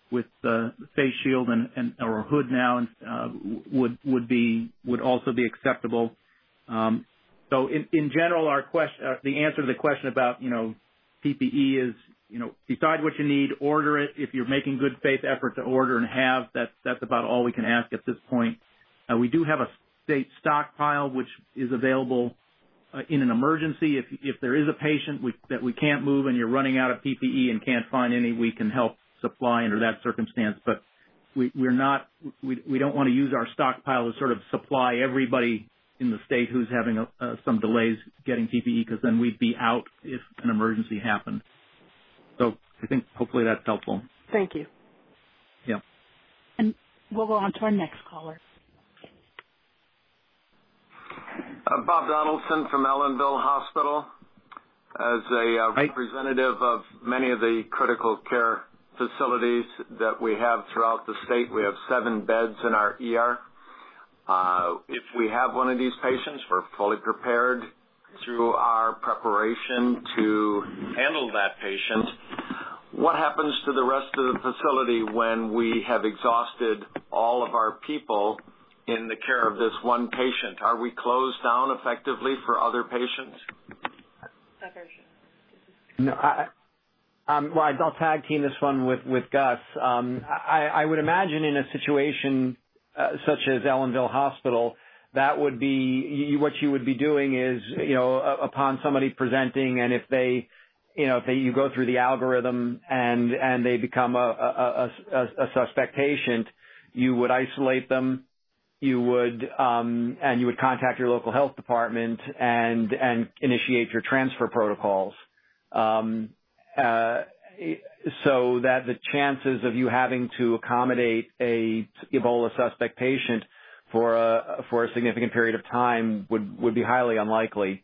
with uh, face shield and, and or a hood now uh, would would be would also be acceptable. Um, so in, in general, our question, uh, the answer to the question about you know P P E is you know decide what you need, order it. If you're making good faith effort to order and have, that's that's about all we can ask at this point. Uh, we do have a state stockpile which is available uh, in an emergency. If if there is a patient we, that we can't move and you're running out of P P E and can't find any, we can help supply under that circumstance, but we, we're not, we, we don't want to use our stockpile to sort of supply everybody in the state who's having a, uh, some delays getting P P E, because then we'd be out if an emergency happened. So I think hopefully that's helpful. Thank you. Yeah. And we'll go on to our next caller. Uh, Bob Donaldson from Ellenville Hospital. As a uh, representative of many of the critical care facilities that we have throughout the state, we have seven beds in our E R. Uh, if we have one of these patients, we're fully prepared through our preparation to handle that patient. What happens to the rest of the facility when we have exhausted all of our people in the care of this one patient? Are we closed down effectively for other patients? No, I, um, well, I'll tag team this one with, with Gus. Um, I, I would imagine in a situation uh, such as Ellenville Hospital, that would be, you, what you would be doing is, you know, upon somebody presenting, and if they, you know, if they, you go through the algorithm and, and they become a, a, a, a suspect patient, you would isolate them. You would, um, and you would contact your local health department and, and initiate your transfer protocols. Um, uh, so that the chances of you having to accommodate a Ebola suspect patient for a, for a significant period of time would, would be highly unlikely.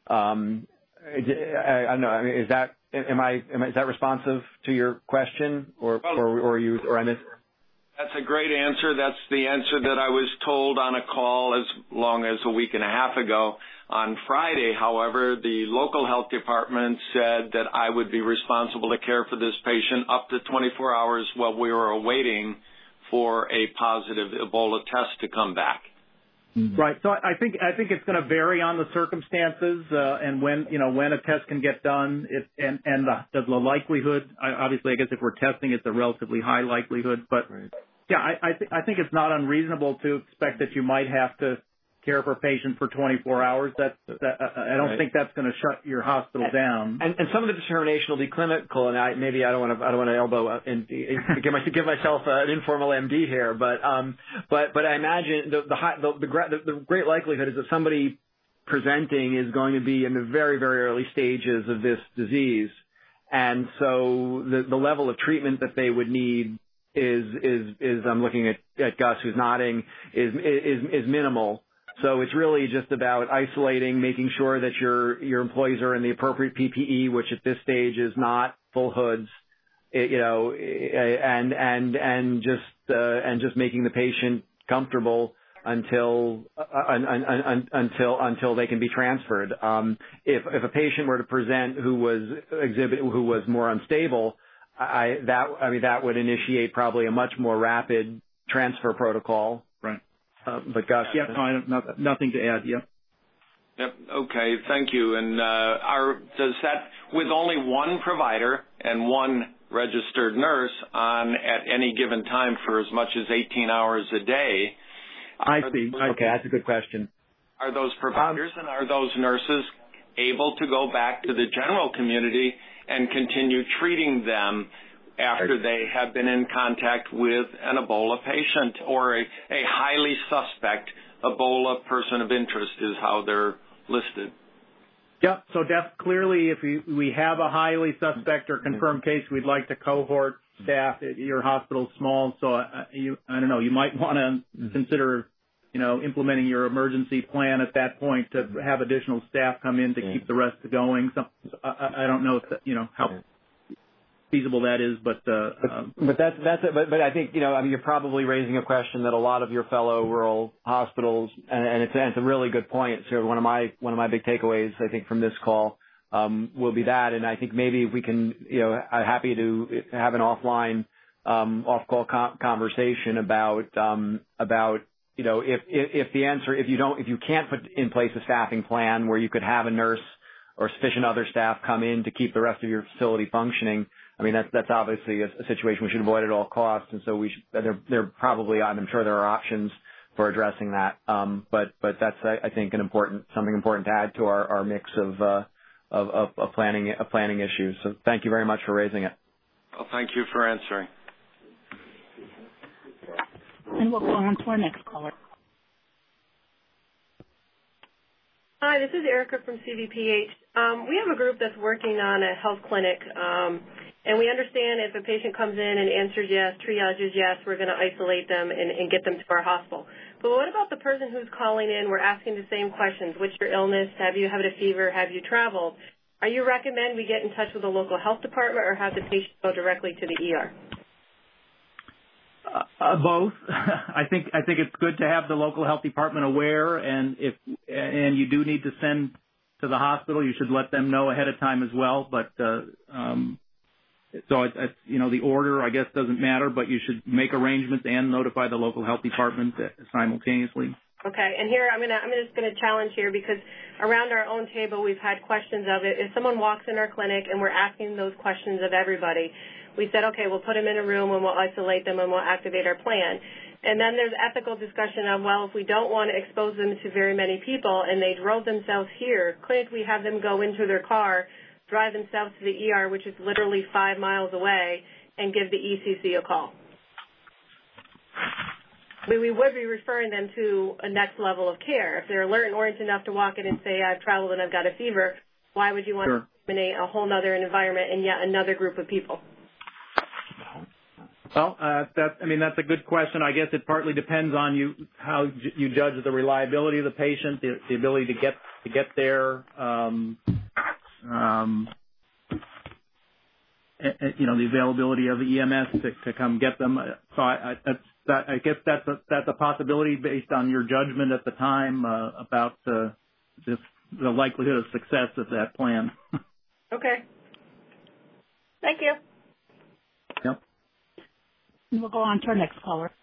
Um, I, I don't know. I mean, is that, am I, am I, is that responsive to your question, or, well, or, or you, or I missed? That's a great answer. That's the answer that I was told on a call as long as a week and a half ago. On Friday, however, the local health department said that I would be responsible to care for this patient up to twenty-four hours while we were awaiting for a positive Ebola test to come back. Right. So I think I think it's going to vary on the circumstances uh, and when you know when a test can get done, if, and and the, the likelihood. I, obviously, I guess if we're testing, it's a relatively high likelihood. But right. yeah, I I, th- I think it's not unreasonable to expect that you might have to care for a patient for twenty-four hours. That, that I don't right. think that's going to shut your hospital and, down. And, and some of the determination will be clinical, and I, maybe I don't want to I don't want to elbow and give, my, give myself an informal M D here, but um, but but I imagine the the, high, the the the great likelihood is that somebody presenting is going to be in the very very early stages of this disease, and so the the level of treatment that they would need is is is I'm looking at, at Gus, who's nodding, is is is minimal. So it's really just about isolating, making sure that your your employees are in the appropriate P P E, which at this stage is not full hoods, you know, and and and just uh, and just making the patient comfortable until uh, un, un, un, until until they can be transferred. Um, if if a patient were to present who was exhibit who was more unstable, I that I mean that would initiate probably a much more rapid transfer protocol. Right. Uh, but gosh, yeah, no, I don't, not, nothing to add. Yep. Yep. Okay. Thank you. And uh, our does that with only one provider and one registered nurse on at any given time for as much as eighteen hours a day? I see. Those, okay, that's a good question. Are those providers um, and are those nurses able to go back to the general community and continue treating them after they have been in contact with an Ebola patient or a, a highly suspect Ebola person of interest is how they're listed? Yeah, so def- clearly if we, we have a highly suspect or confirmed case, we'd like to cohort staff. Your hospital's small, so I, you, I don't know, you might want to consider, you know, implementing your emergency plan at that point to have additional staff come in to keep the rest going. So, I, I don't know if that, you know, how feasible that is, but uh, but, um, but that's that's it. But but I think you know I mean you're probably raising a question that a lot of your fellow rural hospitals, and, and it's and it's a really good point. So one of my one of my big takeaways I think from this call um, will be that, and I think maybe if we can you know I'm happy to have an offline um, off-call co- conversation about um, about you know if, if if the answer if you don't if you can't put in place a staffing plan where you could have a nurse or sufficient other staff come in to keep the rest of your facility functioning. I mean, that's that's obviously a, a situation we should avoid at all costs, and so we should, there there probably I'm sure there are options for addressing that. Um, but but that's I, I think an important something important to add to our, our mix of, uh, of of of planning of planning issues. So thank you very much for raising it. Well, thank you for answering. And we'll go on to our next caller. Hi, this is Erica from C V P H. Um, we have a group that's working on a health clinic, um, and we understand if a patient comes in and answers yes, triages yes, we're going to isolate them and, and get them to our hospital. But what about the person who's calling in? We're asking the same questions. What's your illness? Have you had a fever? Have you traveled? Are you recommend we get in touch with the local health department or have the patient go directly to the E R? Uh, uh, both. I think I think it's good to have the local health department aware, and if and you do need to send to the hospital, you should let them know ahead of time as well. But uh, um, so it, it's you know the order I guess doesn't matter, but you should make arrangements and notify the local health department simultaneously. Okay, and here I'm gonna I'm just gonna challenge here because around our own table we've had questions of it. If someone walks in our clinic and we're asking those questions of everybody, we said, okay, we'll put them in a room and we'll isolate them and we'll activate our plan. And then there's ethical discussion of, well, if we don't want to expose them to very many people and they drove themselves here, couldn't we have them go into their car, drive themselves to the E R, which is literally five miles away, and give the E C C a call? We, we would be referring them to a next level of care. If they're alert and oriented enough to walk in and say, I've traveled and I've got a fever, why would you want Sure. to eliminate a whole other environment and yet another group of people? Well, uh, that, I mean, that's a good question. I guess it partly depends on you, how j- you judge the reliability of the patient, the, the ability to get, to get there, um, um, and, you know, the availability of the E M S to, to come get them. So I, I, that's, that, I guess that's a, that's a possibility based on your judgment at the time, uh, about, uh, this, the likelihood of success of that plan. Okay. Thank you. Yep. And we'll go on to our next caller.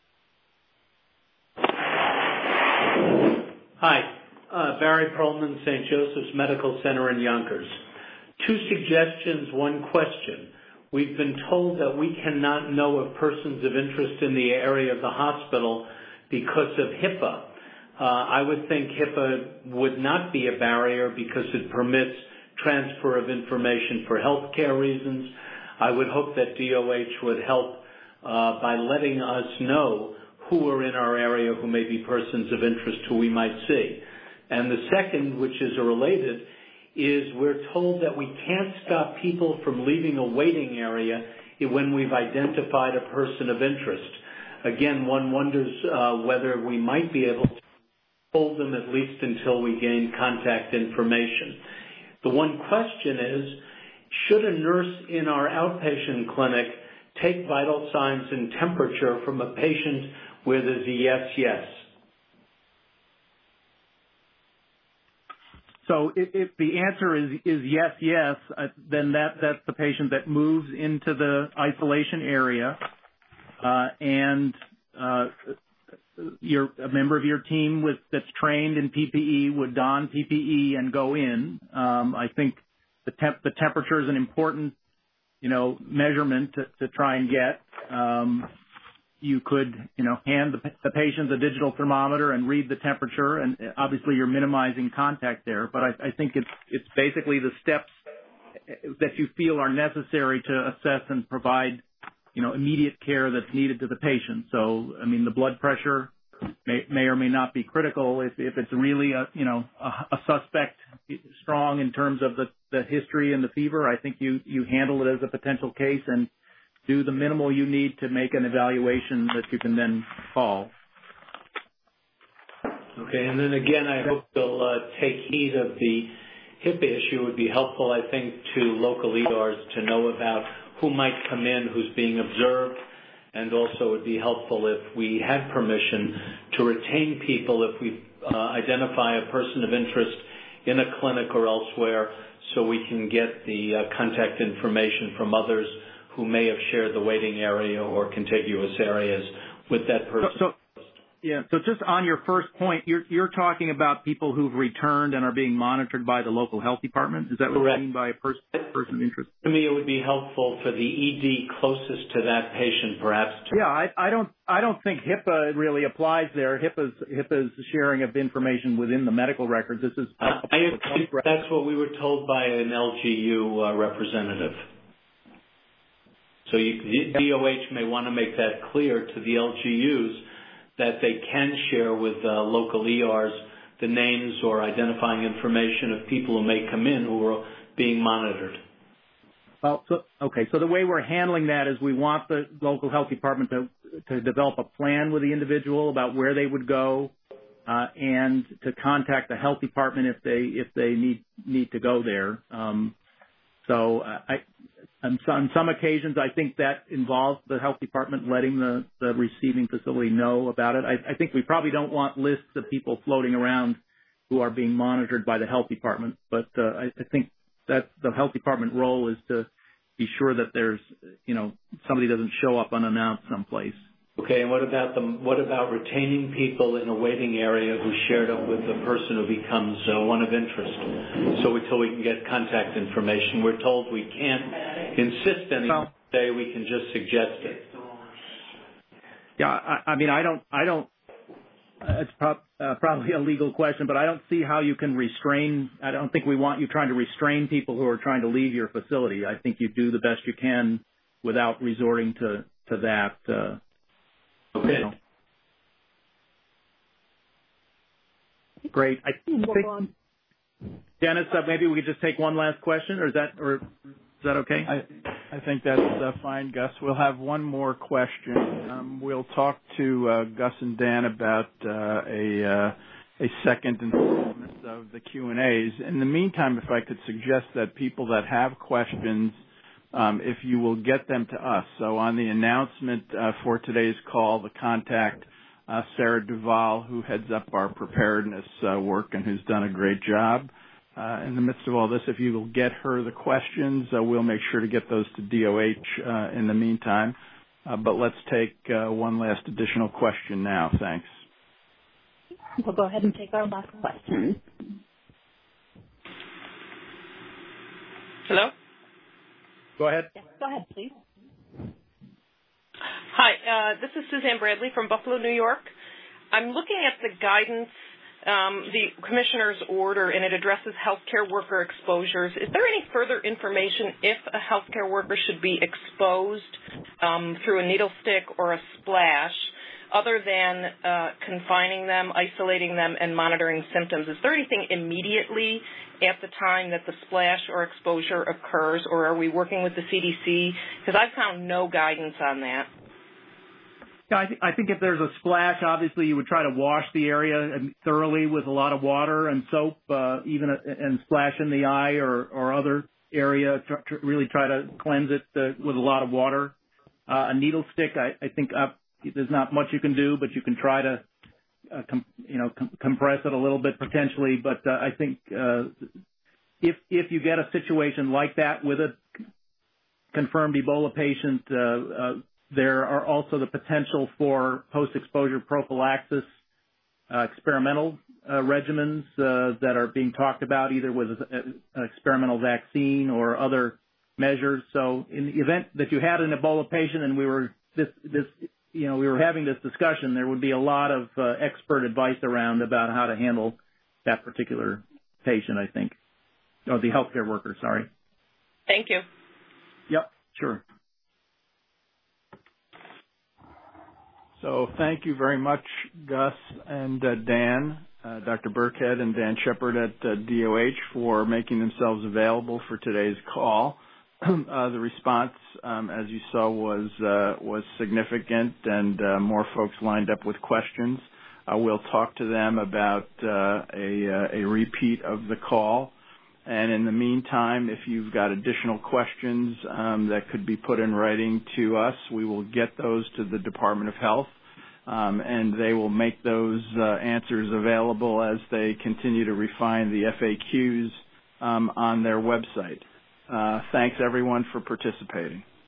Hi, uh, Barry Perlman, Saint Joseph's Medical Center in Yonkers. Two suggestions, one question. We've been told that we cannot know of persons of interest in the area of the hospital because of HIPAA. Uh, I would think HIPAA would not be a barrier because it permits transfer of information for healthcare reasons. I would hope that D O H would help uh, by letting us know who are in our area who may be persons of interest who we might see. And the second, which is related, is we're told that we can't stop people from leaving a waiting area when we've identified a person of interest. Again, one wonders uh, whether we might be able to hold them at least until we gain contact information. The one question is, should a nurse in our outpatient clinic take vital signs and temperature from a patient where there's a yes, yes? So if, if the answer is, is yes, yes, uh, then that, that's the patient that moves into the isolation area, uh, and uh, your, a member of your team with, that's trained in P P E would don P P E and go in. Um, I think the, temp, the temperature is an important, you know, measurement to, to try and get. Um, you could, you know, hand the, the patient the digital thermometer and read the temperature, and obviously you're minimizing contact there. But I, I think it's it's basically the steps that you feel are necessary to assess and provide, you know, immediate care that's needed to the patient. So, I mean, the blood pressure may, may or may not be critical. If, if it's really a, you know, a, a suspect strong in terms of the, the history and the fever, I think you, you handle it as a potential case and do the minimal you need to make an evaluation that you can then call. Okay, and then again, I hope you'll uh, take heed of the HIPAA issue. It would be helpful, I think, to local E Rs to know about who might come in, who's being observed, and also it would be helpful if we had permission to retain people if we uh, identify a person of interest in a clinic or elsewhere, so we can get the uh, contact information from others who may have shared the waiting area or contiguous areas with that person. So, so, yeah, so just on your first point, you're, you're talking about people who've returned and are being monitored by the local health department? Is that what Correct. you mean by a person, person of interest? To me, it would be helpful for the E D closest to that patient, perhaps. To yeah, I, I don't, I don't think HIPAA really applies there. HIPAA's, HIPAA's sharing of information within the medical records. This is. Uh, I agree. That's what we were told by an L G U uh, representative. So you, the D O H may want to make that clear to the L G Us that they can share with uh, local E Rs the names or identifying information of people who may come in who are being monitored. Well, so, okay. So the way we're handling that is we want the local health department to to develop a plan with the individual about where they would go, uh, and to contact the health department if they if they need need to go there. Um, so uh, I. On some, on some occasions, I think that involves the health department letting the, the receiving facility know about it. I, I think we probably don't want lists of people floating around who are being monitored by the health department, but uh, I, I think that the health department role is to be sure that there's, you know, somebody doesn't show up unannounced someplace. Okay, and what about the, what about retaining people in a waiting area who shared up with the person who becomes uh, one of interest? So until we can get contact information, we're told we can't insist any day. We can just suggest it. Yeah, I, I mean, I don't, I don't. Uh, it's pro- uh, probably a legal question, but I don't see how you can restrain. I don't think we want you trying to restrain people who are trying to leave your facility. I think you do the best you can without resorting to to that. Uh, Okay. You know. Great. I think, Dennis, uh, maybe we could just take one last question, or is that, or is that okay? I, I think that's uh, fine, Gus. We'll have one more question. Um, we'll talk to uh, Gus and Dan about uh, a uh, a second installment of the Q and A's. In the meantime, if I could suggest that people that have questions, Um, if you will get them to us. So on the announcement uh, for today's call, the contact uh, Sarah Duval, who heads up our preparedness uh, work and who's done a great job. Uh, in the midst of all this, if you will get her the questions, uh, we'll make sure to get those to D O H uh, in the meantime. Uh, but let's take uh, one last additional question now. Thanks. We'll go ahead and take our last question. Hello? Go ahead. Yes, go ahead, please. Hi, uh, this is Suzanne Bradley from Buffalo, New York. I'm looking at the guidance, um, the commissioner's order, and it addresses healthcare worker exposures. Is there any further information if a healthcare worker should be exposed um, through a needle stick or a splash, other than uh, confining them, isolating them, and monitoring symptoms? Is there anything immediately at the time that the splash or exposure occurs, or are we working with the C D C? Because I've found no guidance on that. Yeah, I, th- I think if there's a splash, obviously you would try to wash the area thoroughly with a lot of water and soap, uh, even a, and splash in the eye or, or other area to, to really try to cleanse it uh, with a lot of water. Uh, a needle stick, I, I think uh, there's not much you can do, but you can try to Uh, com- you know, com- compress it a little bit potentially, but uh, I think uh, if if you get a situation like that with a confirmed Ebola patient, uh, uh, there are also the potential for post-exposure prophylaxis uh, experimental uh, regimens uh, that are being talked about, either with an experimental vaccine or other measures. So in the event that you had an Ebola patient and we were this this you know, we were having this discussion, there would be a lot of uh, expert advice around about how to handle that particular patient, I think. Or the healthcare worker, sorry. Thank you. Yep, sure. So thank you very much, Gus and uh, Dan, uh, Doctor Burkhead and Dan Shepard at uh, D O H for making themselves available for today's call. Uh, the response, um, as you saw, was uh, was significant, and uh, more folks lined up with questions. Uh, we'll talk to them about uh, a, uh, a repeat of the call. And in the meantime, if you've got additional questions um, that could be put in writing to us, we will get those to the Department of Health, um, and they will make those uh, answers available as they continue to refine the F A Qs um, on their website. Uh, thanks, everyone, for participating.